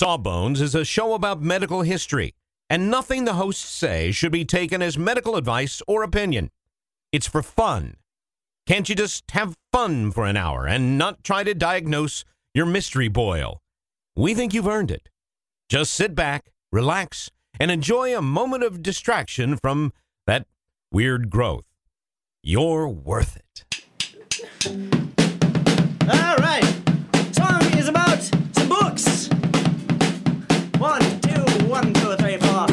Sawbones is a show about medical history, and nothing the hosts say should be taken as medical advice or opinion. It's for fun. Can't you just have fun for an hour and not try to diagnose your mystery boil? We think you've earned it. Just sit back, relax, and enjoy a moment of distraction from that weird growth. You're worth it. All right. Song is about some books. 1, 2, 1, 2, 3, 4.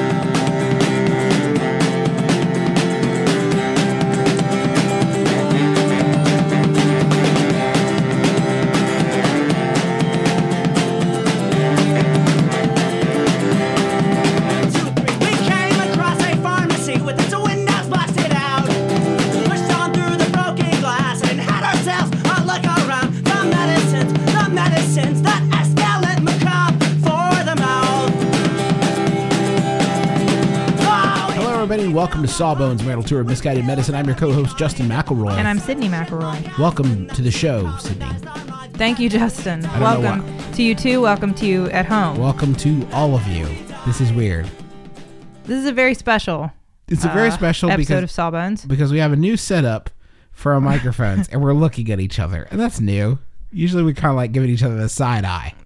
Welcome to Sawbones, Marital Tour of Misguided Medicine. I'm your co-host, Justin McElroy. And I'm Sydney McElroy. Welcome to the show, Sydney. Thank you, Justin. Welcome to you too. Welcome to you at home. Welcome to all of you. This is weird. This is a very special It's a very special episode of Sawbones. Because we have a new setup for our microphones, and we're looking at each other. And that's new. Usually we kind of like giving each other the side eye.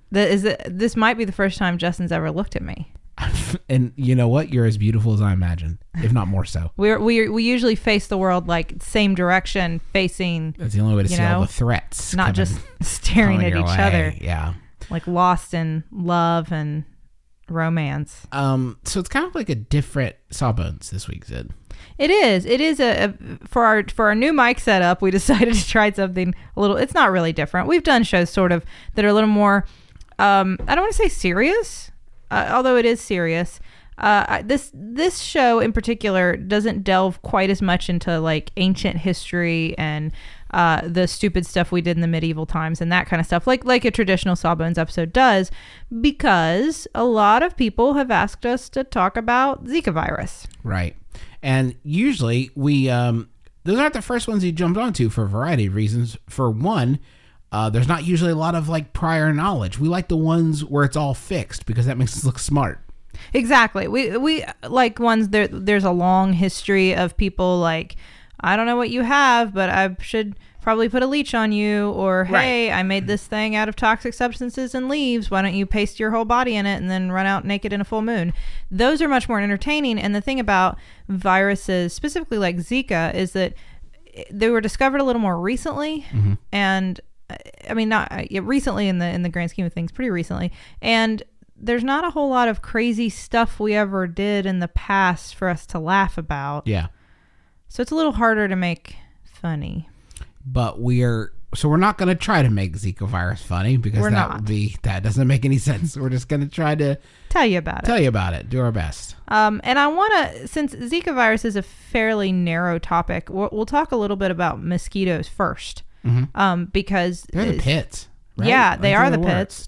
This might be the first time Justin's ever looked at me. And you know what? You're as beautiful as I imagine, if not more so. We usually face the world like same direction, facing. That's the only way to see all the threats. Not just staring at each other. Yeah. Like lost in love and romance. So it's kind of like a different Sawbones this week, Sid. It is. It is for our new mic setup. We decided to try something a little. It's not really different. We've done shows sort of that are a little more. I don't want to say serious. Although it is serious, this show in particular doesn't delve quite as much into like ancient history and the stupid stuff we did in the medieval times and that kind of stuff, like a traditional Sawbones episode does, because a lot of people have asked us to talk about Zika virus. Right, and usually we those aren't the first ones you jumped onto for a variety of reasons. For one. There's not usually a lot of like prior knowledge. We like the ones where it's all fixed because that makes us look smart. Exactly. We like ones there's a long history of people like, I don't know what you have, but I should probably put a leech on you, or hey, right. I made this thing out of toxic substances and leaves. Why don't you paste your whole body in it and then run out naked in a full moon? Those are much more entertaining. And the thing about viruses, specifically like Zika, is that they were discovered a little more recently, and I mean, not recently in the grand scheme of things, pretty recently. And there's not a whole lot of crazy stuff we ever did in the past for us to laugh about. Yeah. So it's a little harder to make funny. But we're not going to try to make Zika virus funny because that doesn't make any sense. We're just going to try to tell you about it. Do our best. And I want to, since Zika virus is a fairly narrow topic, we'll talk a little bit about mosquitoes first. Because they're the pits, right? Yeah, they are the pits.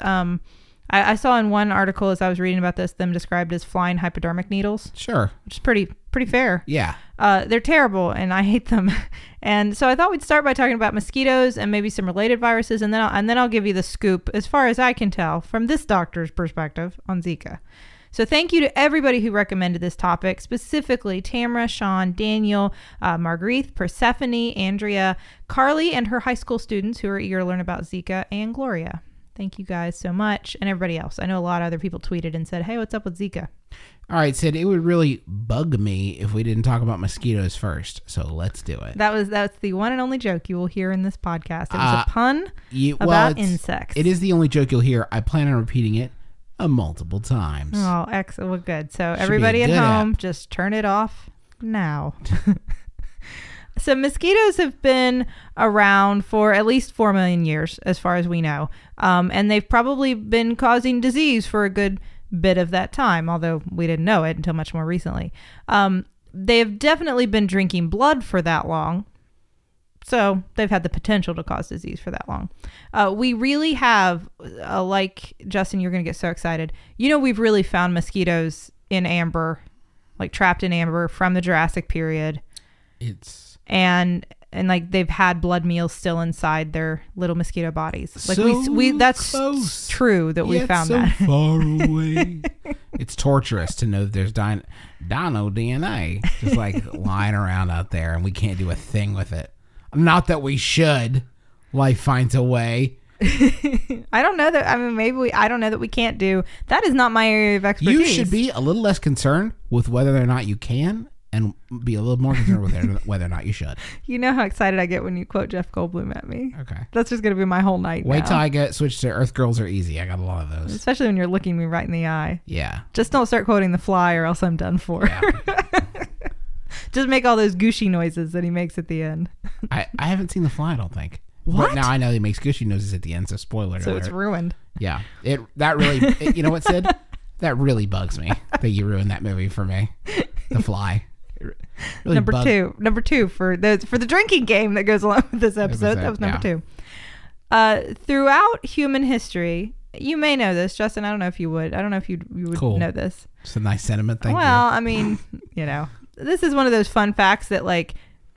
I saw in one article as I was reading about this, them described as flying hypodermic needles. Sure. Which is pretty fair. Yeah. They're terrible and I hate them. And so I thought we'd start by talking about mosquitoes and maybe some related viruses, and then I'll give you the scoop, as far as I can tell, from this doctor's perspective on Zika. So thank you to everybody who recommended this topic, specifically Tamara, Sean, Daniel, Marguerite, Persephone, Andrea, Carly, and her high school students who are eager to learn about Zika, and Gloria. Thank you guys so much, and everybody else. I know a lot of other people tweeted and said, hey, what's up with Zika? All right, Sid, it would really bug me if we didn't talk about mosquitoes first, so let's do it. That's the one and only joke you will hear in this podcast. It was a pun about insects. It is the only joke you'll hear. I plan on repeating it multiple times. Oh, excellent. Well, good. So everybody at home, just turn it off now. So mosquitoes have been around for at least 4 million years, as far as we know. And they've probably been causing disease for a good bit of that time, although we didn't know it until much more recently. They have definitely been drinking blood for that long. So they've had the potential to cause disease for that long. We really have, like, Justin, you're going to get so excited. We've really found mosquitoes in amber, like trapped in amber from the Jurassic period. It's And and like they've had blood meals still inside their little mosquito bodies. Like So we that's close. true that we Yet found so that. far away. It's torturous to know that there's dino DNA just like lying around out there, and we can't do a thing with it. Not that we should. Life finds a way. I don't know that. I mean, I don't know that we can't do. That is not my area of expertise. You should be a little less concerned with whether or not you can, and be a little more concerned with whether or not you should. You know how excited I get when you quote Jeff Goldblum at me. Okay. That's just gonna be my whole night. Wait now. till I get switched to Earth Girls Are Easy. I got a lot of those. Especially when you're looking me right in the eye. Yeah. Just don't start quoting The Fly, or else I'm done for. Yeah. Just make all those gushy noises that he makes at the end. I haven't seen The Fly, I don't think. What? But now I know he makes gushy noises at the end, so spoiler So alert. it's ruined. Yeah. You know what, Sid? That really bugs me that you ruined that movie for me. The Fly. It really Number two for the drinking game that goes along with this episode. That was number two. Throughout human history, you may know this, Justin. I don't know if you would. I don't know if you would Cool. know this. It's a nice sentiment. Thank Well, you. I mean, this is one of those fun facts that, like,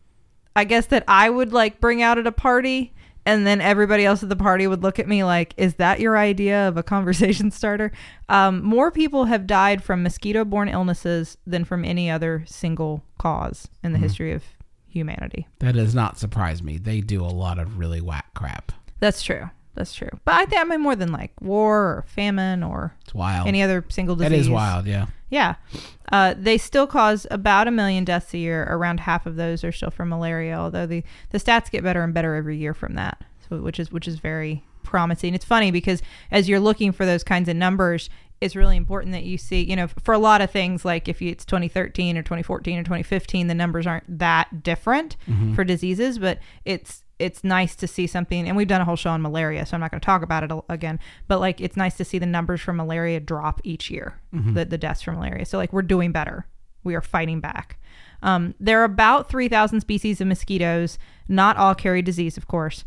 I guess that I would like bring out at a party, and then everybody else at the party would look at me like, "Is that your idea of a conversation starter?" More people have died from mosquito-borne illnesses than from any other single cause in the history of humanity. That does not surprise me. They do a lot of really whack crap. That's true. That's true. But I mean more than like war or famine or It's wild. any other single disease. That is wild, yeah. Yeah. They still cause about 1 million deaths a year. Around half of those are still from malaria, although the stats get better and better every year from that, so which is very promising. It's funny because as you're looking for those kinds of numbers, it's really important that you see, for a lot of things, like if it's 2013 or 2014 or 2015, the numbers aren't that different for diseases, but it's nice to see something, and we've done a whole show on malaria, so I'm not going to talk about it again, but like it's nice to see the numbers from malaria drop each year, the deaths from malaria. So like we're doing better. We are fighting back. There are about 3,000 species of mosquitoes. Not all carry disease, of course.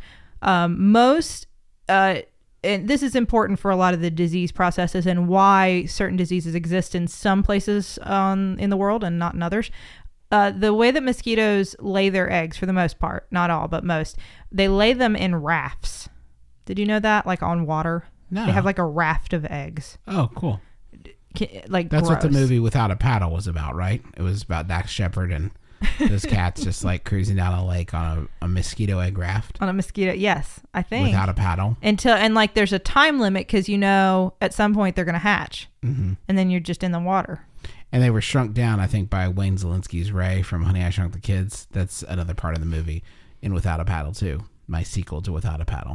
Most, and this is important for a lot of the disease processes and why certain diseases exist in some places in the world and not in others. The way that mosquitoes lay their eggs, for the most part, not all, but most, they lay them in rafts. Did you know that? Like on water? No. They have like a raft of eggs. Oh, cool. Like That's what the gross. movie Without a Paddle was about, right? It was about Dax Shepard and those cats just like cruising down a lake on a mosquito egg raft On a mosquito, yes, I think. without a paddle. And like there's a time limit because at some point they're going to hatch. And then you're just in the water. And they were shrunk down, I think, by Wayne Zielinski's Ray from Honey, I Shrunk the Kids. That's another part of the movie in Without a Paddle, too. My sequel to Without a Paddle.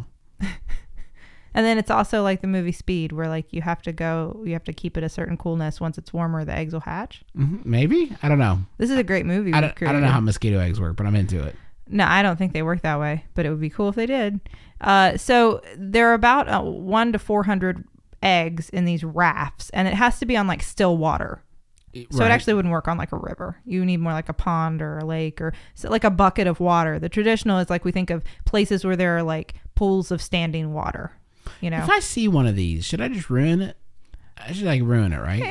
And then it's also like the movie Speed, where like you have to keep it a certain coolness. Once it's warmer, the eggs will hatch. Maybe? I don't know. This is a great movie. I we've don't know how mosquito eggs work, but I'm into it. No, I don't think they work that way, but it would be cool if they did. So there are about 1 to 400 eggs in these rafts, and it has to be on like still water. So Right. it actually wouldn't work on like a river. You need more like a pond or a lake or like a bucket of water. The traditional is like we think of places where there are like pools of standing water, If I see one of these, should I just ruin it? I should like ruin it, right?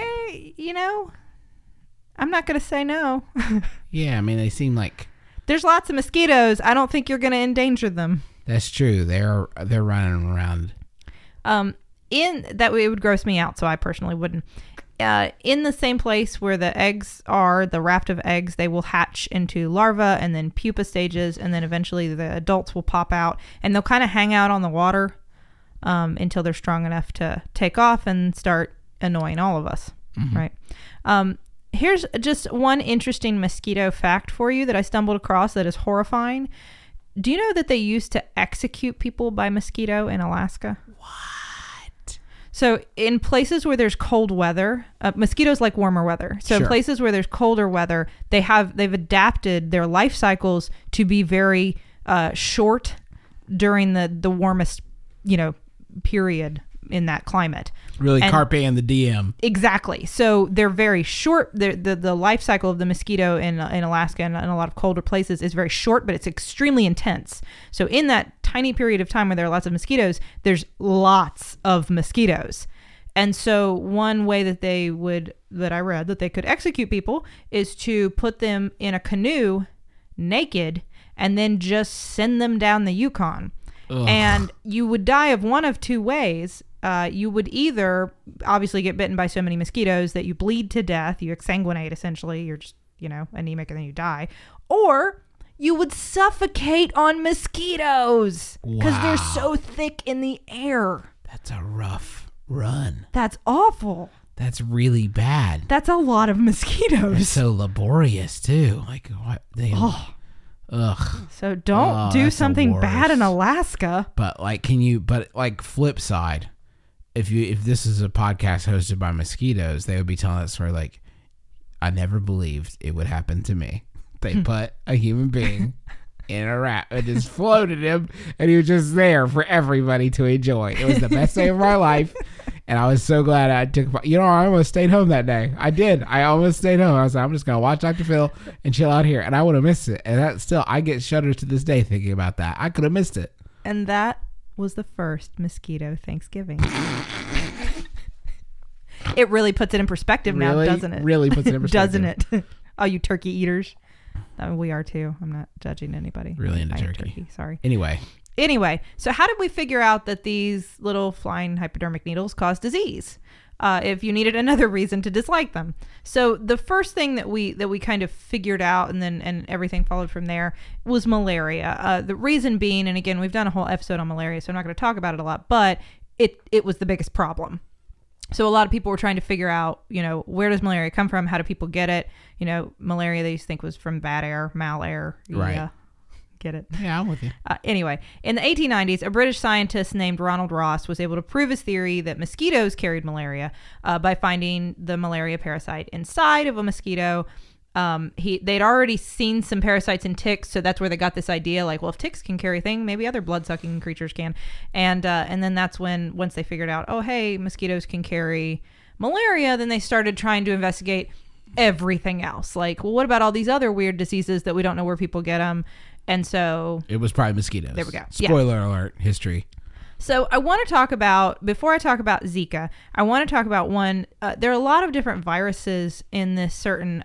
I'm not going to say no. Yeah, I mean, they seem like... There's lots of mosquitoes. I don't think you're going to endanger them. That's true. They're running around. In that way, it would gross me out, so I personally wouldn't. In the same place where the eggs are, the raft of eggs, they will hatch into larvae and then pupa stages, and then eventually the adults will pop out, and they'll kind of hang out on the water until they're strong enough to take off and start annoying all of us, right? Here's just one interesting mosquito fact for you that I stumbled across that is horrifying. Do you know that they used to execute people by mosquito in Alaska? So in places where there's cold weather, mosquitoes like warmer weather. So in Sure. places where there's colder weather, they've adapted their life cycles to be very short during the warmest, period in that climate. Really And- Carpe and the DM. Exactly. So they're very short. The life cycle of the mosquito in Alaska and in a lot of colder places is very short, but it's extremely intense. So in that tiny period of time where there are lots of mosquitoes, there's lots of mosquitoes. And so one way that I read that they could execute people is to put them in a canoe naked and then just send them down the Yukon. Ugh. And you would die of one of two ways. You would either obviously get bitten by so many mosquitoes that you bleed to death, you exsanguinate essentially, you're just, anemic and then you die, or you would suffocate on mosquitoes because they're so thick in the air. That's a rough run. That's awful. That's really bad. That's a lot of mosquitoes. It's so laborious too. Like what? Ugh. So don't do something bad in Alaska. But flip side, if this is a podcast hosted by mosquitoes, they would be telling that story like, I never believed it would happen to me. They put a human being in a rat and just floated him, and he was just there for everybody to enjoy. It was the best day of my life, and I was so glad I took. I almost stayed home that day. I did. I almost stayed home. I was like, I'm just gonna watch Dr. Phil and chill out here, and I would have missed it. And that still, I get shudders to this day thinking about that. I could have missed it. And that was the first mosquito Thanksgiving. It really puts it in perspective now, doesn't it? Really puts it in perspective. Doesn't it? Oh, you turkey eaters. We are too. I'm not judging anybody. Really into turkey. Sorry. Anyway, so how did we figure out that these little flying hypodermic needles cause disease? If you needed another reason to dislike them. So the first thing that we kind of figured out and everything followed from there was malaria. The reason being, and again, we've done a whole episode on malaria, so I'm not going to talk about it a lot, but it was the biggest problem. So a lot of people were trying to figure out, where does malaria come from? How do people get it? Malaria they used to think was from bad air, malair. Right. Get it? Yeah, I'm with you. Anyway, in the 1890s, a British scientist named Ronald Ross was able to prove his theory that mosquitoes carried malaria by finding the malaria parasite inside of a mosquito. They'd already seen some parasites in ticks, so that's where they got this idea, like, well, if ticks can carry things, maybe other blood-sucking creatures can. And then that's when, once they figured out, oh, hey, mosquitoes can carry malaria, then they started trying to investigate everything else. Like, well, what about all these other weird diseases that we don't know where people get them? And so it was probably mosquitoes. There we go. Spoiler alert, history. So I want to talk about, before I talk about Zika, I want to talk about one, there are a lot of different viruses in this certain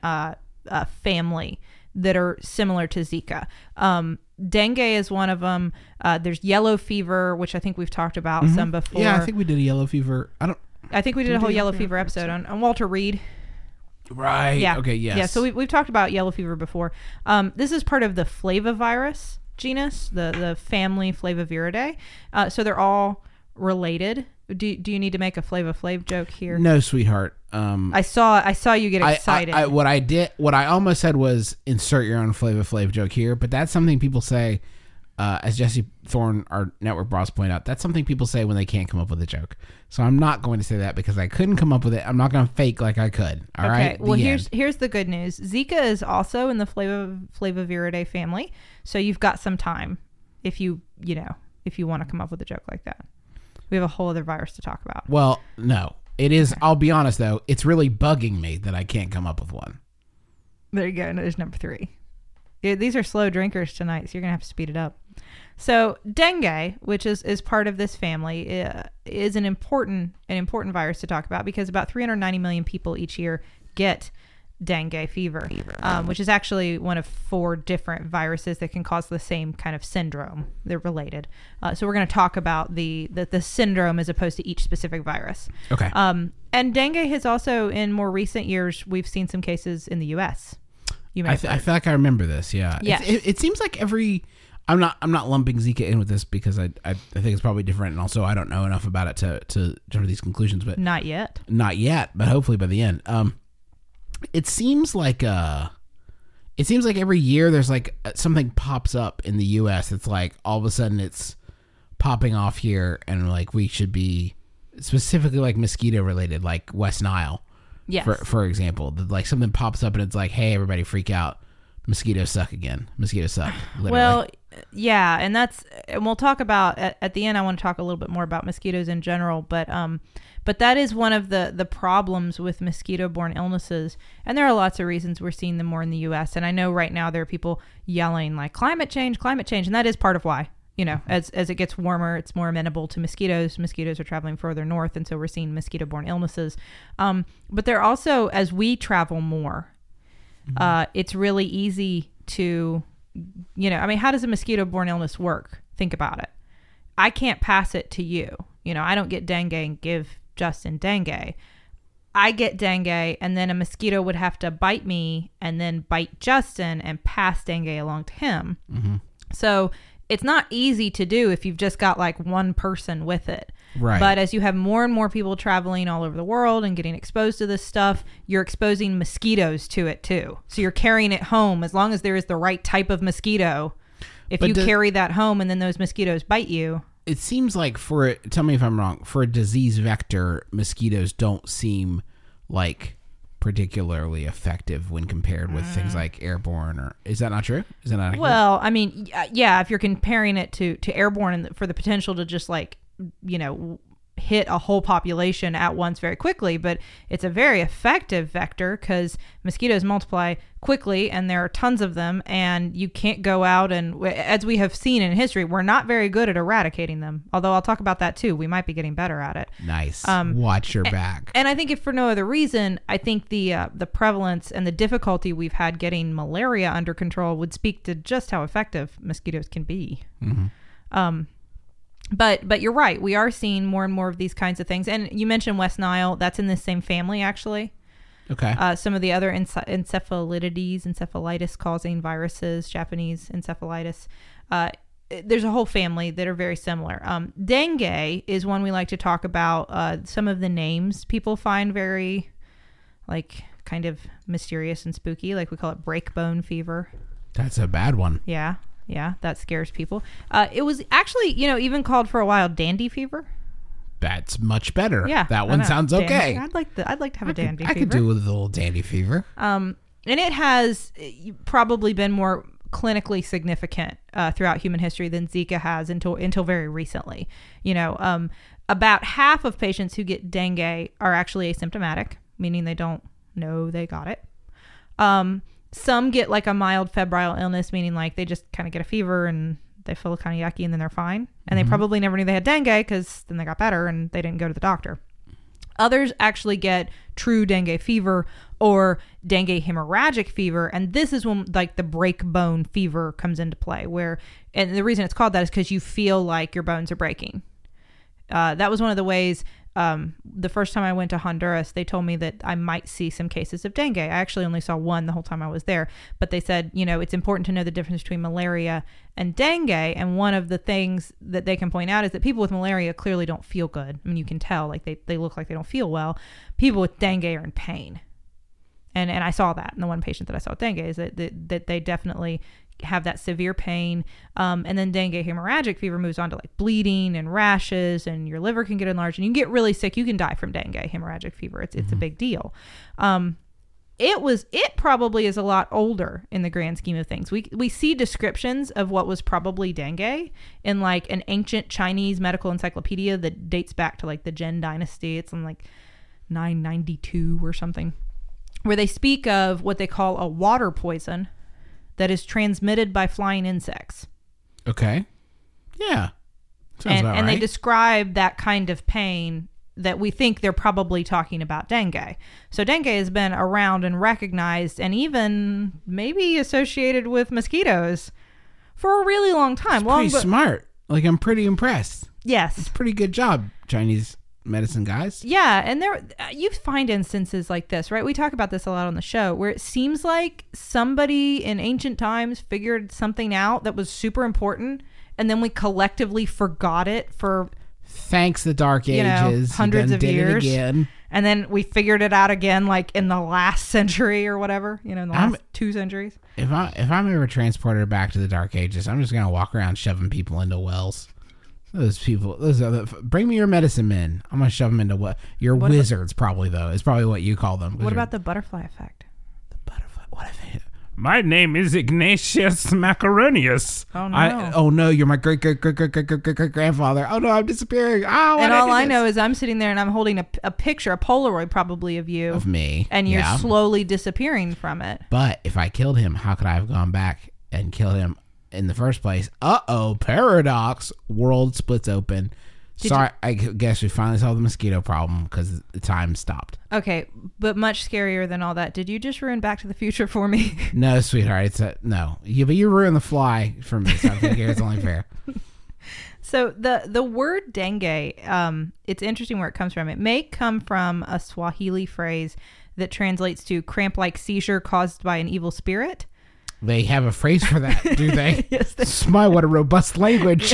family that are similar to Zika. Dengue is one of them. There's yellow fever, which I think we've talked about some before. Yeah, I think we did a yellow fever. I think we did a whole yellow fever episode on Walter Reed. Right. Yeah. Okay. Yes. Yeah. So we've talked about yellow fever before. This is part of the Flavivirus genus, the family Flaviviridae. So they're all related. Do you need to make a Flava Flav joke here? No, sweetheart. I saw you get excited. What I almost said was insert your own Flava Flav joke here, but that's something people say. As Jesse Thorne, our network boss, pointed out, that's something people say when they can't come up with a joke. So I'm not going to say that because I couldn't come up with it. I'm not going to fake like I could. All right. Okay. Well, here's the good news. Zika is also in the Flaviviridae family, so you've got some time if you want to come up with a joke like that. We have a whole other virus to talk about. Well, no, it is. Okay. I'll be honest though, it's really bugging me that I can't come up with one. There you go. There's number 3. Yeah, these are slow drinkers tonight, so you're gonna have to speed it up. So dengue, which is part of this family, is an important virus to talk about because about 390 million people each year get dengue fever, which is actually one of 4 different viruses that can cause the same kind of syndrome. They're related. So we're going to talk about the syndrome as opposed to each specific virus. Okay. And dengue has also, in more recent years, we've seen some cases in the U.S. I feel like I remember this. Yeah. Yeah. It seems like I'm not lumping Zika in with this because I think it's probably different, and also I don't know enough about it to jump to these conclusions. But not yet, but hopefully by the end. It seems like every year there's like something pops up in the U.S. It's like all of a sudden it's popping off here, and like we should be specifically like mosquito related, like West Nile. Yes. For example, like something pops up and it's like, hey, everybody freak out. Mosquitoes suck again. Mosquitoes suck. Literally. Well, yeah, and we'll talk about at the end. I want to talk a little bit more about mosquitoes in general, but that is one of the problems with mosquito-borne illnesses, and there are lots of reasons we're seeing them more in the U.S. And I know right now there are people yelling like climate change, and that is part of why. As it gets warmer, it's more amenable to mosquitoes. Mosquitoes are traveling further north, and so we're seeing mosquito-borne illnesses. But they're also, as we travel more, it's really easy to I mean, how does a mosquito-borne illness work? Think about it. I can't pass it to you. I don't get dengue and give Justin dengue. I get dengue, and then a mosquito would have to bite me and then bite Justin and pass dengue along to him. Mm-hmm. So it's not easy to do if you've just got like one person with it. Right. But as you have more and more people traveling all over the world and getting exposed to this stuff, you're exposing mosquitoes to it too. So you're carrying it home as long as there is the right type of mosquito. If you carry that home and then those mosquitoes bite you. It seems like tell me if I'm wrong, for a disease vector, mosquitoes don't seem like particularly effective when compared with things like airborne, or is that not true? Is that not accurate? Well, I mean, yeah, if you're comparing it to airborne and for the potential to just like, hit a whole population at once very quickly, but it's a very effective vector because mosquitoes multiply quickly and there are tons of them, and you can't go out and, as we have seen in history, we're not very good at eradicating them. Although I'll talk about that too. We might be getting better at it. Nice. Watch your back. And I think if for no other reason, I think the prevalence and the difficulty we've had getting malaria under control would speak to just how effective mosquitoes can be. Mm-hmm. But you're right. We are seeing more and more of these kinds of things. And you mentioned West Nile. That's in the same family, actually. Okay. Some of the other encephalitis causing viruses, Japanese encephalitis. There's a whole family that are very similar. Dengue is one we like to talk about. Some of the names people find very, like, kind of mysterious and spooky. Like we call it breakbone fever. That's a bad one. Yeah, that scares people. It was actually, even called for a while dandy fever. That's much better. Yeah, that one sounds okay. I'd like to have a dandy fever. I could do with a little dandy fever. And it has probably been more clinically significant throughout human history than Zika has until very recently. About half of patients who get dengue are actually asymptomatic, meaning they don't know they got it. Some get like a mild febrile illness, meaning like they just kind of get a fever and they feel kind of yucky and then they're fine. And they probably never knew they had dengue because then they got better and they didn't go to the doctor. Others actually get true dengue fever or dengue hemorrhagic fever. And this is when like the break-bone fever comes into play, and the reason it's called that is because you feel like your bones are breaking. That was one of the ways, the first time I went to Honduras, they told me that I might see some cases of dengue. I actually only saw one the whole time I was there, but they said, it's important to know the difference between malaria and dengue. And one of the things that they can point out is that people with malaria clearly don't feel good. I mean, you can tell, like they look like they don't feel well. People with dengue are in pain. And I saw that in the one patient that I saw with dengue, is that they definitely have that severe pain. And then dengue hemorrhagic fever moves on to like bleeding and rashes, and your liver can get enlarged and you can get really sick. You can die from dengue hemorrhagic fever. It's a big deal. It probably is a lot older in the grand scheme of things. We see descriptions of what was probably dengue in like an ancient Chinese medical encyclopedia that dates back to like the Zhen dynasty. It's in like 992 or something, where they speak of what they call a water poison that is transmitted by flying insects. Okay. Yeah. Sounds about right. And they describe that kind of pain that we think they're probably talking about dengue. So dengue has been around and recognized and even maybe associated with mosquitoes for a really long time. It's pretty smart. Like, I'm pretty impressed. Yes. It's a pretty good job, Chinese medicine guys. Yeah, and you find instances like this, right? We talk about this a lot on the show, where it seems like somebody in ancient times figured something out that was super important, and then we collectively forgot it for thanks the Dark Ages, hundreds of years, again. And then we figured it out again, like in the last century or whatever, in the last 2 centuries. If I'm ever transported back to the Dark Ages, I'm just gonna walk around shoving people into wells. Bring me your medicine men. I'm gonna shove them into wizards, probably though. It's probably what you call them. What about the butterfly effect? The butterfly. What if it? My name is Ignatius Macaronius. Oh no! You're my great grandfather. Oh no, I'm disappearing. Oh, and all I know is I'm sitting there and I'm holding a picture, a Polaroid probably of you, of me, and you're slowly disappearing from it. But if I killed him, how could I have gone back and killed him in the first place? Paradox. World splits open. Sorry, I guess we finally solved the mosquito problem because the time stopped. Okay, but much scarier than all that. Did you just ruin Back to the Future for me? No, sweetheart, no. But you ruined The Fly for me, so I think it's only fair. So the word dengue, it's interesting where it comes from. It may come from a Swahili phrase that translates to cramp-like seizure caused by an evil spirit. They have a phrase for that, do they? Yes, they Smile, what a robust language.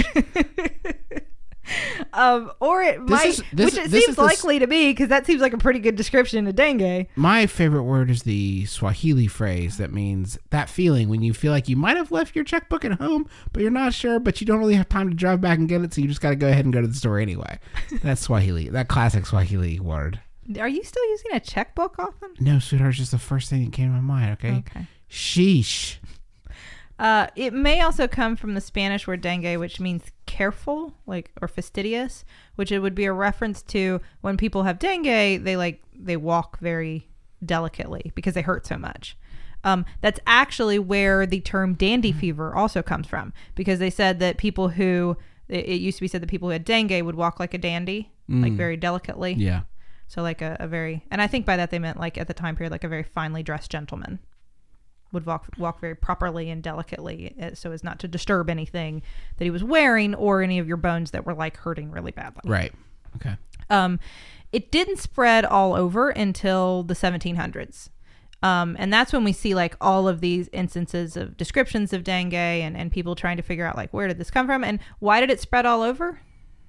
Or it might, which it seems likely to be, because that seems like a pretty good description of dengue. My favorite word is the Swahili phrase that means that feeling when you feel like you might have left your checkbook at home, but you're not sure, but you don't really have time to drive back and get it, so you just got to go ahead and go to the store anyway. That's Swahili, that classic Swahili word. Are you still using a checkbook often? No, sweetheart, it's just the first thing that came to my mind, okay? Sheesh. It may also come from the Spanish word dengue, which means careful, or fastidious, which it would be a reference to when people have dengue, they walk very delicately because they hurt so much. That's actually where the term dandy fever also comes from, because they said that people who, it used to be said that people who had dengue would walk like a dandy, like very delicately. Yeah. So like a very, and I think by that they meant like at the time period, like a very finely dressed gentleman would walk very properly and delicately so as not to disturb anything that he was wearing or any of your bones that were like hurting really badly. Right. Okay. It didn't spread all over until the 1700s. And that's when we see like all of these instances of descriptions of dengue and people trying to figure out like, where did this come from and why did it spread all over?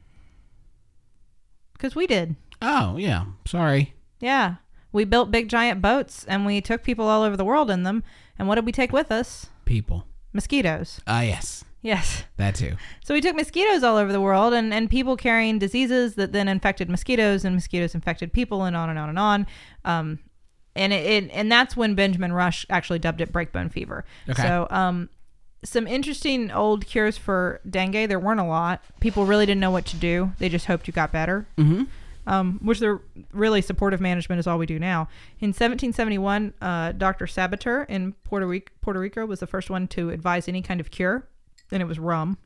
Because we did. Oh, yeah. Sorry. Yeah. We built big giant boats and we took people all over the world in them. And what did we take with us? People. Mosquitoes. Yes. Yes. That too. So we took mosquitoes all over the world and people carrying diseases that then infected mosquitoes and mosquitoes infected people and on and on and on. And that's when Benjamin Rush actually dubbed it breakbone fever. Okay. So some interesting old cures for dengue. There weren't a lot. People really didn't know what to do. They just hoped you got better. Mm-hmm. Which they're really supportive management is all we do now. In 1771, Dr. Sabater in Puerto Rico was the first one to advise any kind of cure, and it was rum.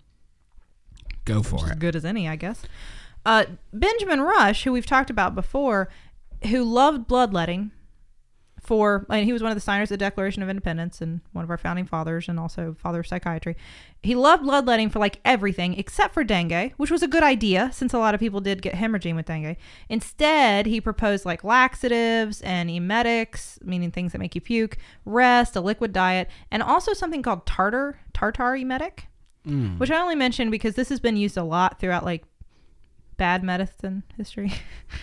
Go for it. As good as any, I guess. Benjamin Rush, who we've talked about before, who loved bloodletting, and he was one of the signers of the Declaration of Independence and one of our founding fathers and also father of psychiatry. He loved bloodletting for like everything except for dengue, which was a good idea since a lot of people did get hemorrhaging with dengue. Instead, he proposed like laxatives and emetics, meaning things that make you puke, rest, a liquid diet, and also something called tartar emetic, which I only mention because this has been used a lot throughout like bad medicine history.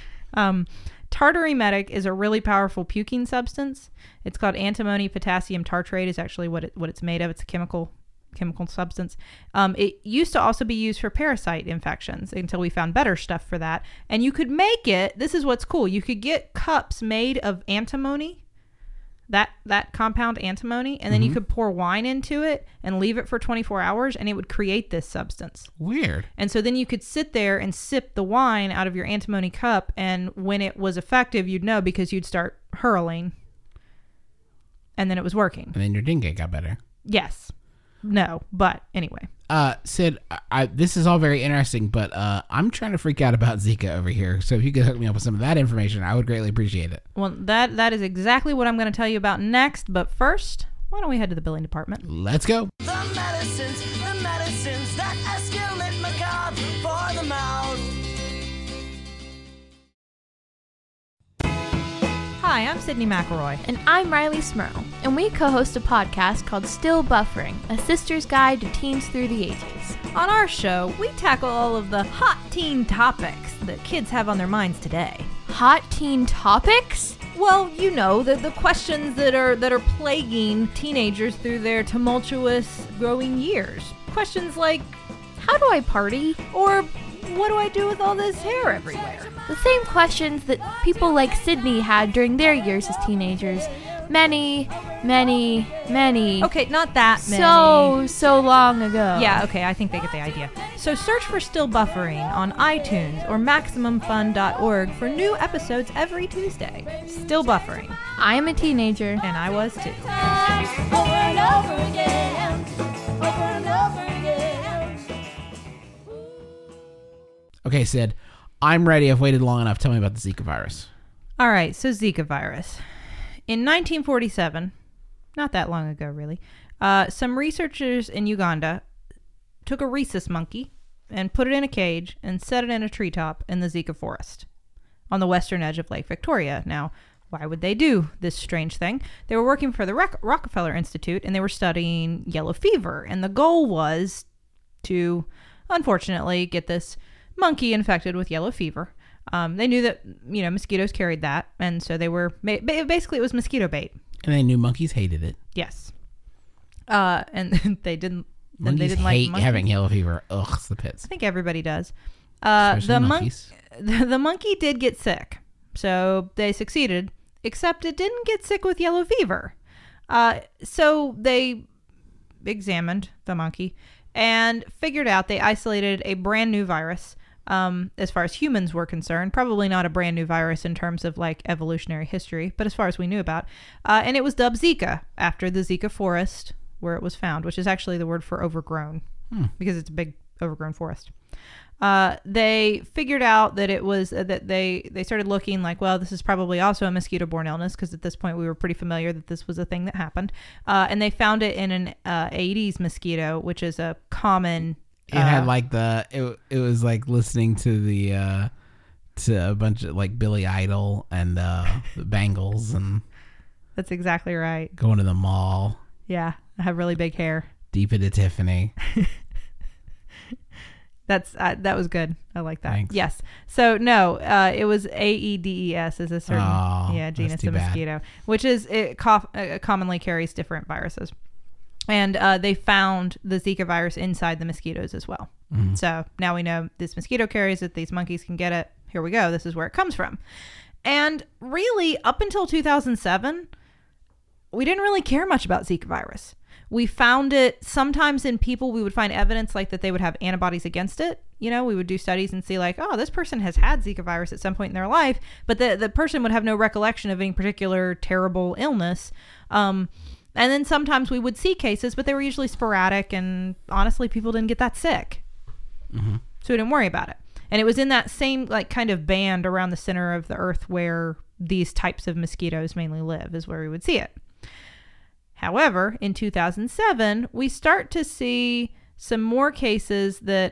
Tartar emetic is a really powerful puking substance. It's called antimony potassium tartrate is actually what it's made of. It's a chemical substance. It used to also be used for parasite infections until we found better stuff for that. And you could make it, this is what's cool, you could get cups made of antimony, that compound antimony, and then you could pour wine into it and leave it for 24 hours and it would create this substance. Weird. And so then you could sit there and sip the wine out of your antimony cup, and when it was effective, you'd know because you'd start hurling. And then it was working. And then your dengue got better. Yes. No, but anyway. Sid, this is all very interesting, but I'm trying to freak out about Zika over here. So if you could hook me up with some of that information, I would greatly appreciate it. Well, that is exactly what I'm going to tell you about next. But first, why don't we head to the billing department? Let's go. The medicines that escalate macabre for the mouth. Hi, I'm Sydney McElroy. And I'm Riley Smurl, and we co-host a podcast called Still Buffering, a sister's guide to teens through the ages. On our show, we tackle all of the hot teen topics that kids have on their minds today. Hot teen topics? Well, you know, the questions that are plaguing teenagers through their tumultuous growing years. Questions like, how do I party? Or what do I do with all this hair everywhere? The same questions that people like Sydney had during their years as teenagers. Many. Okay, not that many. So long ago. Yeah, okay, I think they get the idea. So search for Still Buffering on iTunes or MaximumFun.org for new episodes every Tuesday. Still Buffering. I'm a teenager. And I was too. Over and over again. Over and over again. Okay, Sid, I'm ready. I've waited long enough. Tell me about the Zika virus. All right, so Zika virus. In 1947, not that long ago really, some researchers in Uganda took a rhesus monkey and put it in a cage and set it in a treetop in the Zika forest on the western edge of Lake Victoria. Now, why would they do this strange thing? They were working for the Rockefeller Institute, and they were studying yellow fever, and the goal was to, unfortunately, get this monkey infected with yellow fever. They knew that, mosquitoes carried that, and so they were, basically it was mosquito bait. And they knew monkeys hated it. Yes. And they didn't. Monkeys they didn't hate like having yellow fever. Ugh, it's the pits. I think everybody does. Especially monkeys. The monkey did get sick, so they succeeded, except it didn't get sick with yellow fever. So they examined the monkey and figured out they isolated a brand new virus. As far as humans were concerned, probably not a brand new virus in terms of like evolutionary history, but as far as we knew about, and it was dubbed Zika after the Zika forest where it was found, which is actually the word for overgrown because it's a big overgrown forest. They figured out that it was that they started looking like, well, this is probably also a mosquito-borne illness because at this point we were pretty familiar that this was a thing that happened, and they found it in an Aedes mosquito, which is a common. It had like it was like listening to to a bunch of like Billy Idol and the Bangles and. That's exactly right. Going to the mall. Yeah, I have really big hair. Deep into Tiffany. That was good. I like that. Thanks. Yes. So no, it was Aedes is a certain genus of mosquito, which is it commonly carries different viruses, and they found the Zika virus inside the mosquitoes as well. Mm-hmm. So now we know this mosquito carries it. These monkeys can get it. Here we go. This is where it comes from. And really, up until 2007, we didn't really care much about Zika virus. We found it sometimes in people. We would find evidence like that they would have antibodies against it. We would do studies and see like, oh, this person has had Zika virus at some point in their life, but the person would have no recollection of any particular terrible illness. And then sometimes we would see cases, but they were usually sporadic, and honestly, people didn't get that sick. Mm-hmm. So we didn't worry about it. And it was in that same like kind of band around the center of the earth where these types of mosquitoes mainly live is where we would see it. However, in 2007, we start to see some more cases that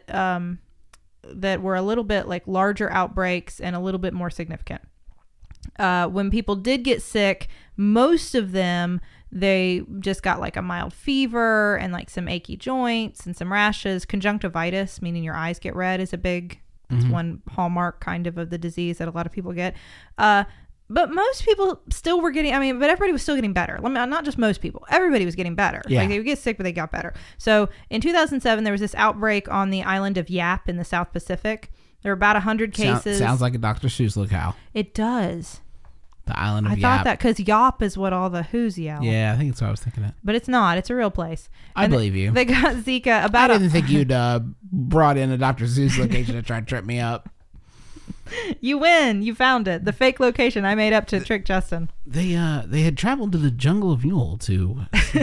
were a little bit like larger outbreaks and a little bit more significant. When people did get sick, most of them, they just got like a mild fever and like some achy joints and some rashes. Conjunctivitis, meaning your eyes get red, is a big, it's one hallmark kind of the disease that a lot of people get. But most people still were getting, but everybody was still getting better. Not just most people. Everybody was getting better. Yeah. Like they would get sick, but they got better. So in 2007, there was this outbreak on the island of Yap in the South Pacific. There were about 100 cases. Sounds like a Dr. Seuss locale. It does. The island of Yap. I thought that because Yop is what all the Who's yell. Yeah, I think that's what I was thinking of. But it's not. It's a real place. I believe you. They got Zika I didn't think you'd brought in a Dr. Seuss location to try to trip me up. You win. You found it. The fake location I made up to trick Justin. They had traveled to the jungle of Yule to.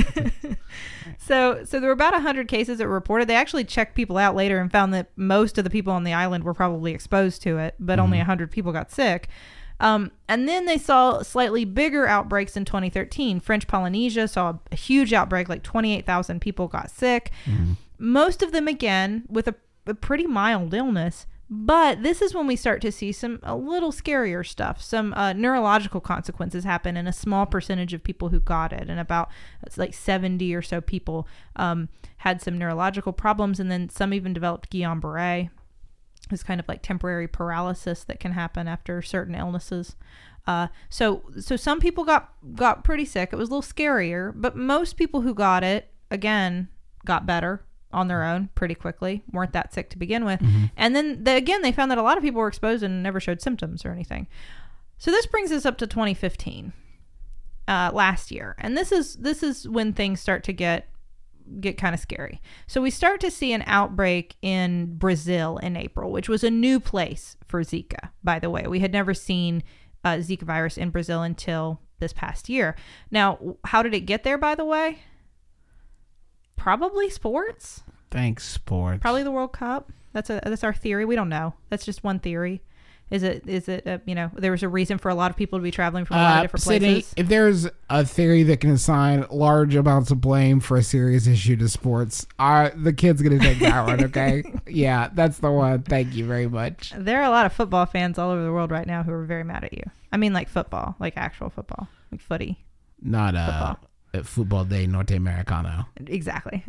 So there were about 100 cases that were reported. They actually checked people out later and found that most of the people on the island were probably exposed to it, but only 100 people got sick. And then they saw slightly bigger outbreaks in 2013. French Polynesia saw a huge outbreak, like 28,000 people got sick. Mm-hmm. Most of them, again, with a pretty mild illness. But this is when we start to see a little scarier stuff. Some neurological consequences happen in a small percentage of people who got it. And about it's like 70 or so people had some neurological problems. And then some even developed Guillain-Barré. It's kind of like temporary paralysis that can happen after certain illnesses. So some people got pretty sick. It was a little scarier. But most people who got it, again, got better on their own pretty quickly, weren't that sick to begin with. Mm-hmm. And then they found that a lot of people were exposed and never showed symptoms or anything. So this brings us up to 2015, last year. And this is when things start to get kind of scary. So we start to see an outbreak in Brazil in April, which was a new place for Zika, by the way. We had never seen Zika virus in Brazil until this past year. Now, how did it get there, by the way? Probably sports. Thanks, sports. Probably the World Cup. That's our theory. We don't know. That's just one theory. Is it there was a reason for a lot of people to be traveling from a lot of different Sydney, places? if there's a theory that can assign large amounts of blame for a serious issue to sports, the kid's going to take that one, okay? Yeah, that's the one. Thank you very much. There are a lot of football fans all over the world right now who are very mad at you. I mean, like football, like actual football, like footy. Not football day norteamericano. Exactly.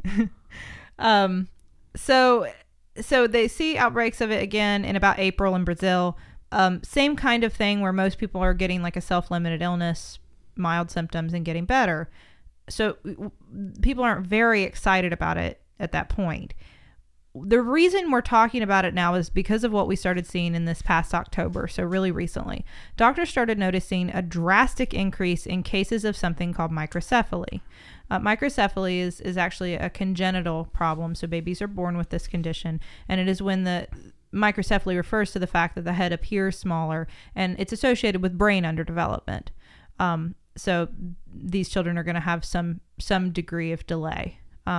So they see outbreaks of it again in about April in Brazil. Same kind of thing where most people are getting like a self-limited illness, mild symptoms, and getting better. So people aren't very excited about it at that point. The reason we're talking about it now is because of what we started seeing in this past October, so really recently. Doctors started noticing a drastic increase in cases of something called microcephaly. Microcephaly is actually a congenital problem, so babies are born with this condition, and it is when the microcephaly refers to the fact that the head appears smaller, and it's associated with brain underdevelopment. So these children are going to have some degree of delay.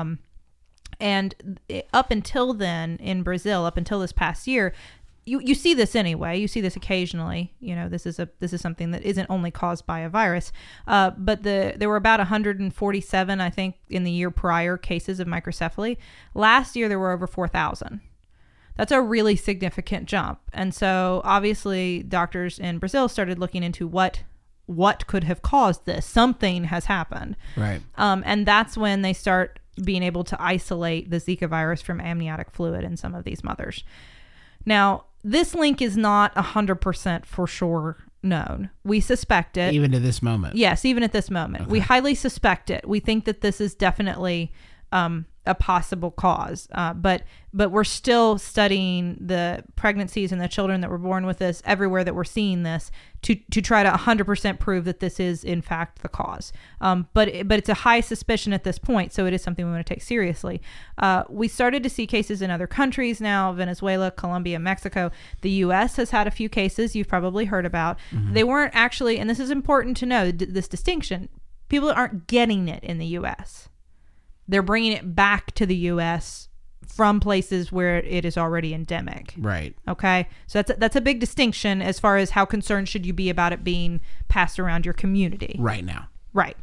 And up until then in Brazil, up until this past year, you see this anyway. You see this occasionally. This is something that isn't only caused by a virus. But there were about 147, I think, in the year prior cases of microcephaly. Last year there were over 4,000. That's a really significant jump. And so obviously doctors in Brazil started looking into what could have caused this. Something has happened. Right. And that's when they start being able to isolate the Zika virus from amniotic fluid in some of these mothers. Now, this link is not 100% for sure known. We suspect it. Even to this moment. Yes, even at this moment. Okay. We highly suspect it. We think that this is definitely a possible cause. But we're still studying the pregnancies and the children that were born with this everywhere that we're seeing this to try to 100% prove that this is in fact the cause. But it's a high suspicion at this point, so it is something we want to take seriously. We started to see cases in other countries now: Venezuela, Colombia, Mexico. The U.S. has had a few cases you've probably heard about. Mm-hmm. They weren't actually, and this is important to know, this distinction, people aren't getting it in the U.S. They're bringing it back to the U.S. from places where it is already endemic. Right. Okay. So that's a big distinction as far as how concerned should you be about it being passed around your community. Right now. Right.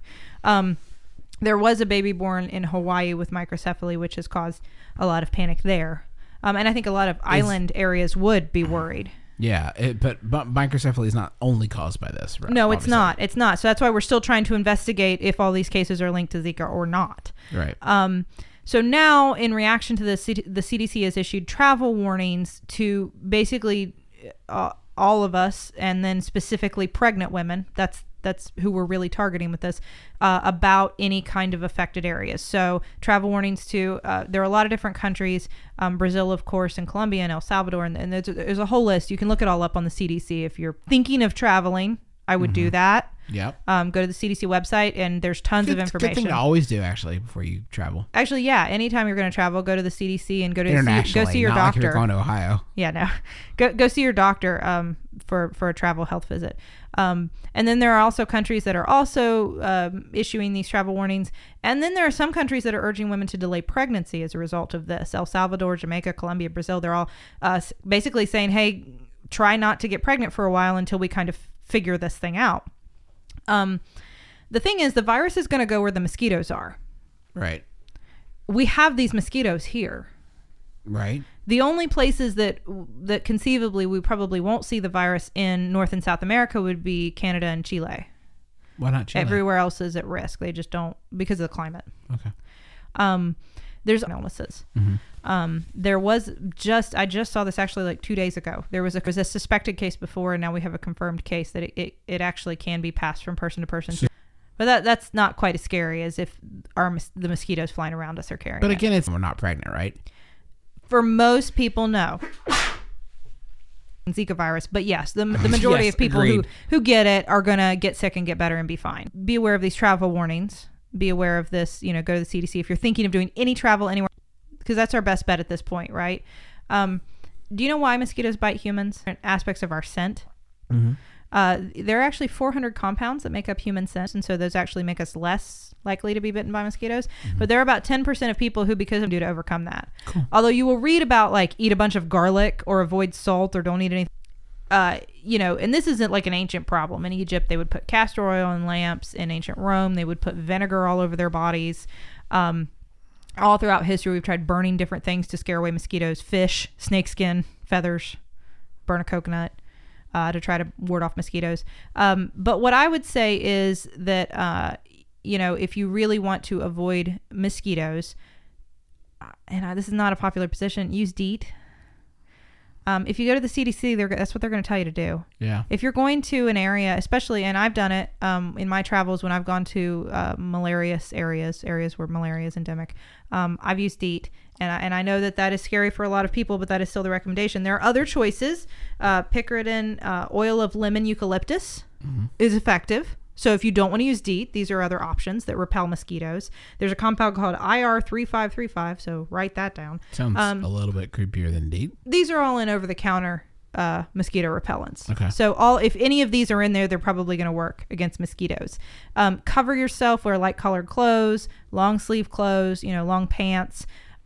There was a baby born in Hawaii with microcephaly, which has caused a lot of panic there. And I think a lot of island areas would be worried. Yeah, but microcephaly is not only caused by this, right? No, obviously. It's not. So that's why we're still trying to investigate if all these cases are linked to Zika or not. Right. So now, in reaction to this, the CDC has issued travel warnings to basically all of us, and then specifically pregnant women. That's who we're really targeting with this, about any kind of affected areas. So travel warnings to, there are a lot of different countries, Brazil, of course, and Colombia and El Salvador. And there's a whole list. You can look it all up on the CDC. If you're thinking of traveling, I would do that. Yep. Go to the CDC website, and there's tons of information. Good thing to always do, actually, before you travel. Actually, yeah. Anytime you're going to travel, go to the CDC and go see your doctor. Like you're going to Ohio. Yeah, no. Go see your doctor for a travel health visit. And then there are also countries that are also issuing these travel warnings. And then there are some countries that are urging women to delay pregnancy as a result of this. El Salvador, Jamaica, Colombia, Brazil, they're all basically saying, hey, try not to get pregnant for a while until we kind of figure this thing out. The thing is, the virus is going to go where the mosquitoes are. Right. We have these mosquitoes here. Right. The only places that conceivably we probably won't see the virus in North and South America would be Canada and Chile. Why not Chile? Everywhere else is at risk. They just don't, because of the climate. Okay. There's illnesses. Mm-hmm. There was I just saw this actually like 2 days ago. There was a suspected case before, and now we have a confirmed case that it actually can be passed from person to person. But that's not quite as scary as if the mosquitoes flying around us are carrying it. But again, we're not pregnant, right? For most people, no. Zika virus, but yes, the majority of people who get it are gonna get sick and get better and be fine. Be aware of these travel warnings. Be aware of this. Go to the CDC if you're thinking of doing any travel anywhere, because that's our best bet at this point, right? Do you know why mosquitoes bite humans? Aspects of our scent. Mm-hmm. There are actually 400 compounds that make up human scent, and so those actually make us less likely to be bitten by mosquitoes. But there are about 10% of people who, because of do to overcome that. Cool. Although you will read about like eat a bunch of garlic or avoid salt or don't eat anything. And this isn't like an ancient problem. In Egypt, they would put castor oil in lamps. In ancient Rome, they would put vinegar all over their bodies. All throughout history, we've tried burning different things to scare away mosquitoes. Fish, snakeskin, feathers, burn a coconut to try to ward off mosquitoes. But what I would say is that, if you really want to avoid mosquitoes, and this is not a popular position, use DEET. If you go to the CDC, that's what they're going to tell you to do. Yeah. If you're going to an area, especially, and I've done it in my travels when I've gone to malarious areas where malaria is endemic, I've used DEET. And I know that is scary for a lot of people, but that is still the recommendation. There are other choices. Picaridin, oil of lemon eucalyptus is effective. So if you don't want to use DEET, these are other options that repel mosquitoes. There's a compound called IR3535, so write that down. Sounds a little bit creepier than DEET. These are all in over-the-counter mosquito repellents. Okay. So if any of these are in there, they're probably going to work against mosquitoes. Cover yourself, wear light-colored clothes, long-sleeve clothes, long pants.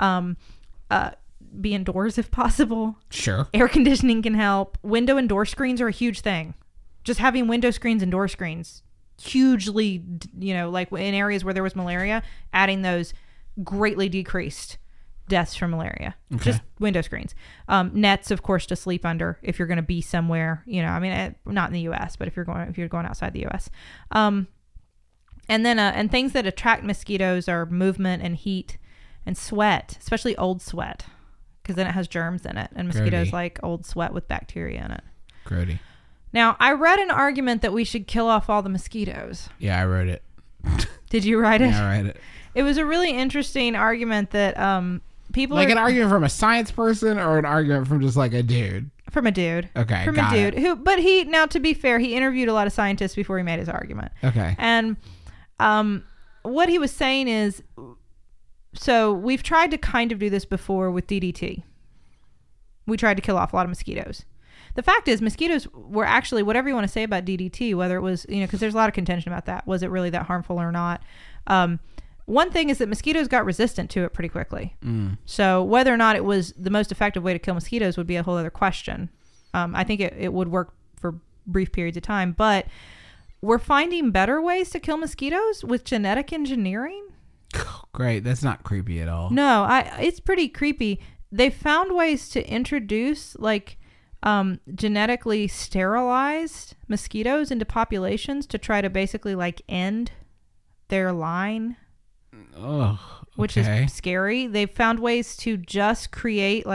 Be indoors if possible. Sure. Air conditioning can help. Window and door screens are a huge thing. Just having window screens and door screens, hugely, like in areas where there was malaria, adding those greatly decreased deaths from malaria. Okay. Just window screens. Nets, of course, to sleep under if you're going to be somewhere, not in the U.S., but if you're going outside the U.S. And things that attract mosquitoes are movement and heat and sweat, especially old sweat, because then it has germs in it, and mosquitoes like old sweat with bacteria in it. Grody. Now, I read an argument that we should kill off all the mosquitoes. Yeah, I wrote it. Did you write it? Yeah, I read it. It was a really interesting argument that people an argument from a science person or an argument from just like a dude? From a dude. Okay, From a dude. But now to be fair, he interviewed a lot of scientists before he made his argument. Okay. And what he was saying is, so we've tried to kind of do this before with DDT. We tried to kill off a lot of mosquitoes. The fact is, mosquitoes were actually, whatever you want to say about DDT, whether it was, because there's a lot of contention about that. Was it really that harmful or not? One thing is that mosquitoes got resistant to it pretty quickly. So whether or not it was the most effective way to kill mosquitoes would be a whole other question. I think it would work for brief periods of time, but we're finding better ways to kill mosquitoes with genetic engineering. Great. That's not creepy at all. No, it's pretty creepy. They found ways to introduce genetically sterilized mosquitoes into populations to try to basically end their line. Oh, okay. Which is scary. They've found ways to just create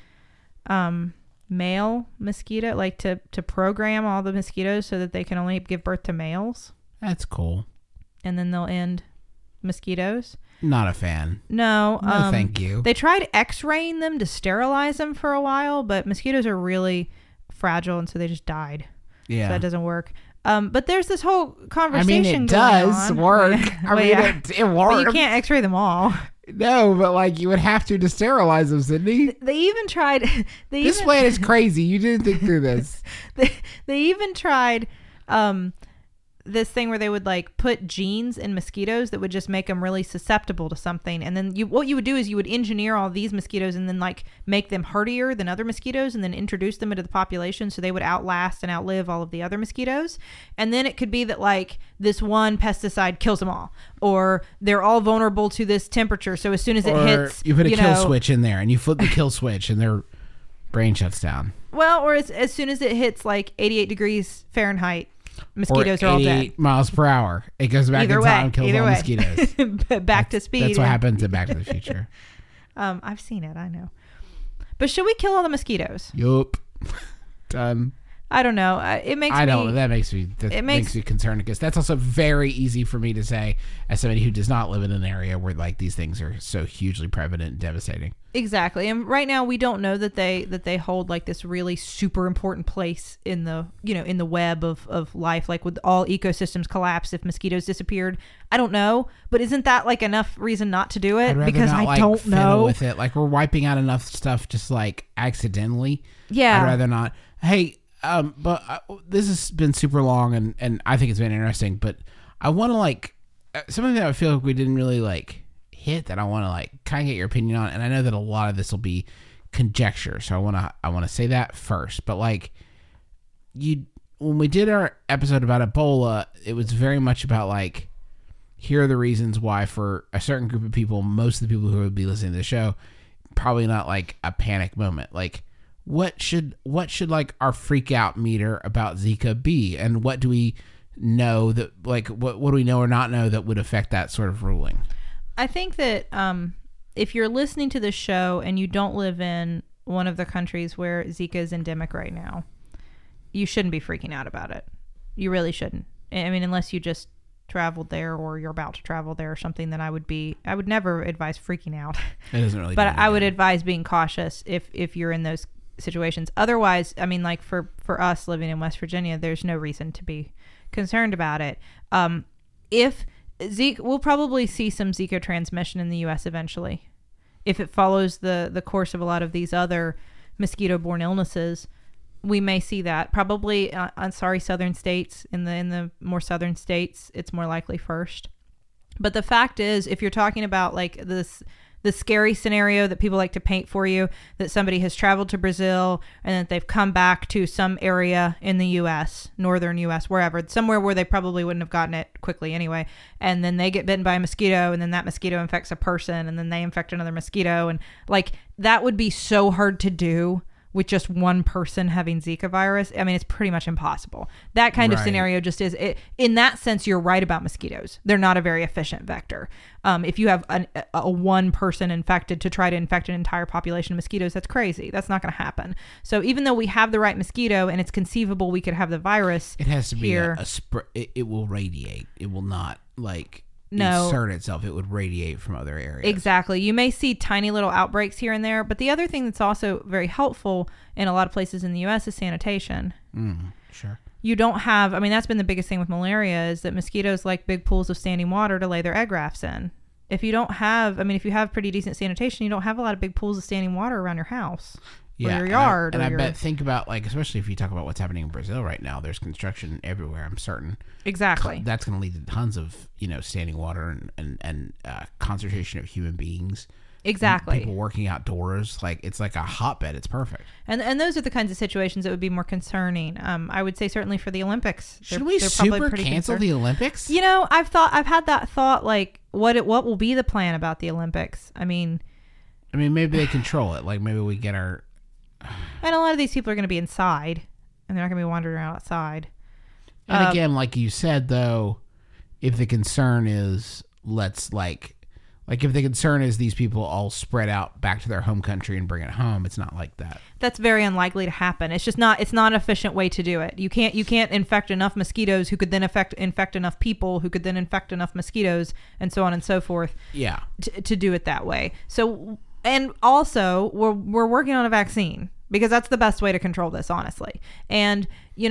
male mosquito, to program all the mosquitoes so that they can only give birth to males. That's cool. And then they'll end mosquitoes. Not a fan. No, thank you. They tried x-raying them to sterilize them for a while, but mosquitoes are really fragile, and so they just died. Yeah. So that doesn't work. But there's this whole conversation it does work. It works. But you can't x-ray them all. No, but you would have to sterilize them, Sydney. They even tried... This plan is crazy. You didn't think through this. They even tried... this thing where they would put genes in mosquitoes that would just make them really susceptible to something, and then what you would do is you would engineer all these mosquitoes and then make them hardier than other mosquitoes, and then introduce them into the population so they would outlast and outlive all of the other mosquitoes. And then it could be that this one pesticide kills them all, or they're all vulnerable to this temperature, so as soon as it hits, you put a kill switch in there and you flip the kill switch and their brain shuts down. Well, or as soon as it hits 88 degrees Fahrenheit, mosquitoes are all dead. 88 miles per hour. It goes back in time and kills all mosquitoes. Back to speed. That's what happens in Back to the Future. I've seen it. I know. But should we kill all the mosquitoes? Yup. Done. I don't know. It makes me... I know. That makes me concerned, because that's also very easy for me to say as somebody who does not live in an area where these things are so hugely prevalent and devastating. Exactly. And right now we don't know that they hold this really super important place in the in the web of life. Would all ecosystems collapse if mosquitoes disappeared? I don't know, but isn't that enough reason not to do it? Because I don't know with it. We're wiping out enough stuff just accidentally. Yeah. I'd rather not. Hey, this has been super long, and I think it's been interesting. But I want to something that I feel like we didn't really hit that I want to kind of get your opinion on. And I know that a lot of this will be conjecture, so I want to say that first. But when we did our episode about Ebola, it was very much about here are the reasons why for a certain group of people, most of the people who would be listening to the show, probably not a panic moment. What should our freak out meter about Zika be, and what do we know that what do we know or not know that would affect that sort of ruling? I think that if you're listening to the show and you don't live in one of the countries where Zika is endemic right now, you shouldn't be freaking out about it. You really shouldn't. I mean, unless you just traveled there or you're about to travel there or something, then I would never advise freaking out. It doesn't really. But I would advise being cautious if you're in those situations. Otherwise, I mean, for us living in West Virginia, there's no reason to be concerned about it. If Zika, we'll probably see some Zika transmission in the U.S. eventually. If it follows the course of a lot of these other mosquito-borne illnesses, we may see that. Probably southern states, in the more southern states, it's more likely first. But the fact is, if you're talking about the scary scenario that people like to paint for you, that somebody has traveled to Brazil and that they've come back to some area in the U.S., northern U.S., wherever, somewhere where they probably wouldn't have gotten it quickly anyway, and then they get bitten by a mosquito, and then that mosquito infects a person, and then they infect another mosquito, and that would be so hard to do with just one person having Zika virus. I mean, it's pretty much impossible. That kind of scenario just is. In that sense, you're right about mosquitoes. They're not a very efficient vector. If you have a one person infected to try to infect an entire population of mosquitoes, that's crazy. That's not going to happen. So even though we have the right mosquito and it's conceivable we could have the virus, it has to be here, it will radiate. It will not insert itself. It would radiate from other areas. Exactly. You may see tiny little outbreaks here and there, but the other thing that's also very helpful in a lot of places in the U.S. is sanitation. Sure. You don't have, I mean, that's been the biggest thing with malaria, is that mosquitoes like big pools of standing water to lay their egg rafts in. If you don't have, I mean, if you have pretty decent sanitation, you don't have a lot of big pools of standing water around your house. Or your yard. And I bet, think about, especially if you talk about what's happening in Brazil right now, there's construction everywhere, I'm certain. Exactly. That's going to lead to tons of, standing water and concentration of human beings. Exactly. People working outdoors. It's like a hotbed. It's perfect. And those are the kinds of situations that would be more concerning. I would say certainly for the Olympics. Should we super cancel the Olympics? I've had that thought, what will be the plan about the Olympics? I mean, maybe they control it. Maybe we get our... And a lot of these people are going to be inside, and they're not going to be wandering around outside. And again, like you said, though, if the concern is if the concern is these people all spread out back to their home country and bring it home, it's not like that. That's very unlikely to happen. It's just not. It's not an efficient way to do it. You can't infect enough mosquitoes who could then infect enough people who could then infect enough mosquitoes, and so on and so forth. Yeah. To do it that way. So. And also, we're working on a vaccine, because that's the best way to control this, honestly. And,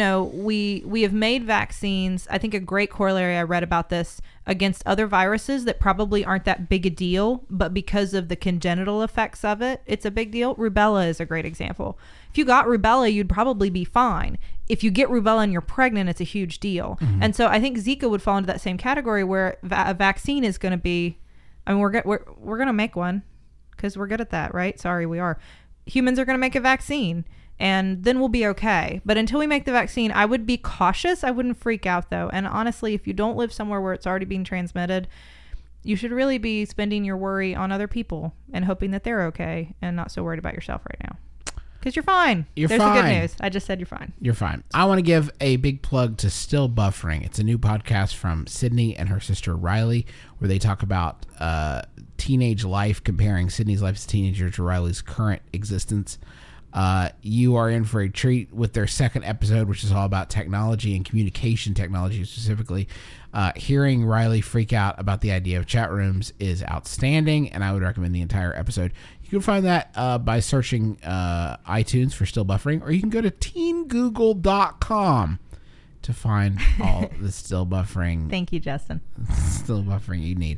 we have made vaccines. I think a great corollary I read about this against other viruses that probably aren't that big a deal, but because of the congenital effects of it, it's a big deal. Rubella is a great example. If you got rubella, you'd probably be fine. If you get rubella and you're pregnant, it's a huge deal. Mm-hmm. And so I think Zika would fall into that same category, where a vaccine is going to be, we're going to make one. Because we're good at that, right? Sorry, we are. Humans are going to make a vaccine, and then we'll be okay. But until we make the vaccine, I would be cautious. I wouldn't freak out, though. And honestly, if you don't live somewhere where it's already being transmitted, you should really be spending your worry on other people and hoping that they're okay, and not so worried about yourself right now. Because you're fine. There's the good news. I just said you're fine. You're fine. I want to give a big plug to Still Buffering. It's a new podcast from Sydney and her sister Riley, where they talk about teenage life, comparing Sydney's life as a teenager to Riley's current existence. You are in for a treat with their second episode, which is all about technology and communication technology specifically. Hearing Riley freak out about the idea of chat rooms is outstanding, and I would recommend the entire episode. You can find that by searching iTunes for Still Buffering, or you can go to teengoogle.com to find all the Still Buffering. Thank you, Justin. Still Buffering you need.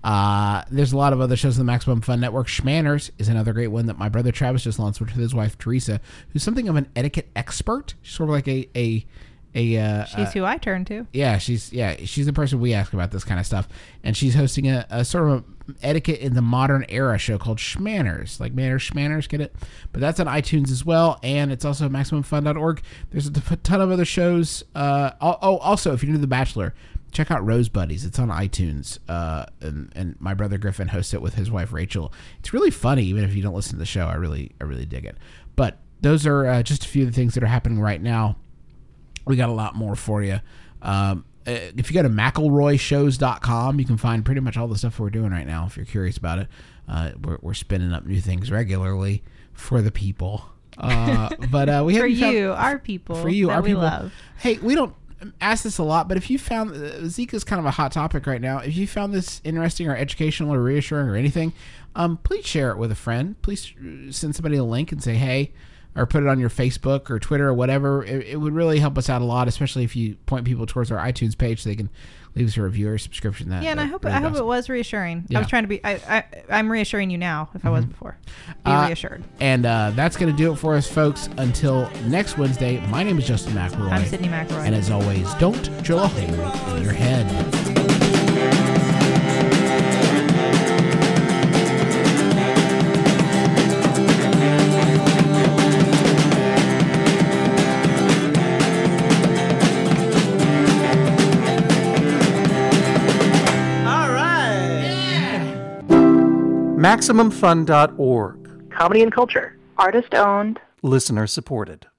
There's a lot of other shows on the Maximum Fun Network. Schmanners is another great one that my brother Travis just launched with his wife Teresa, who's something of an etiquette expert. She's sort of like She's who I turn to. Yeah, she's the person we ask about this kind of stuff, and she's hosting a sort of etiquette in the modern era show called Schmanners, like Manners, Schmanners, get it? But that's on iTunes as well, and it's also MaximumFun.org. There's a ton of other shows. Also, if you're new to The Bachelor, check out Rose Buddies. It's on iTunes, and my brother Griffin hosts it with his wife Rachel. It's really funny, even if you don't listen to the show. I really dig it. But those are just a few of the things that are happening right now. We got a lot more for you. If you go to McElroyshows.com, you can find pretty much all the stuff we're doing right now. If you're curious about it, we're spinning up new things regularly for the people. But we for you, our people, for you, that our we people. love. Hey, we don't ask this a lot, but if you found Zika's kind of a hot topic right now, if you found this interesting or educational or reassuring or anything, please share it with a friend. Please send somebody a link and say, hey, or put it on your Facebook or Twitter or whatever. It would really help us out a lot, especially if you point people towards our iTunes page so they can leave us a review or subscription. And I hope it was reassuring. Yeah. I was trying to be. I'm reassuring you now. If I wasn't before, be reassured. And that's going to do it for us, folks. Until next Wednesday, my name is Justin McElroy. I'm Sydney McElroy. And as always, don't drill a hole in your head. MaximumFun.org. Comedy and culture. Artist owned. Listener supported.